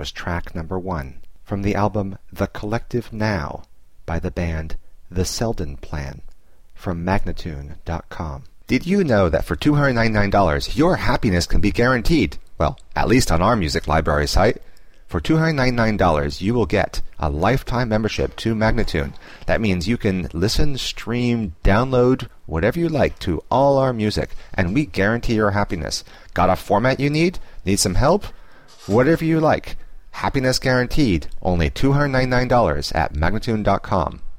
was track number 1 from the album The Collective Now by the band The Selden Plan from Magnatune.com. Did you know that for $299 your happiness can be guaranteed? Well, at least on our music library site. For $299 you will get a lifetime membership to Magnatune. That means you can listen, stream, download, whatever you like to all our music, and we guarantee your happiness. Got a format you need? Need some help? Whatever you like. Happiness guaranteed. Only $299 at Magnatune.com.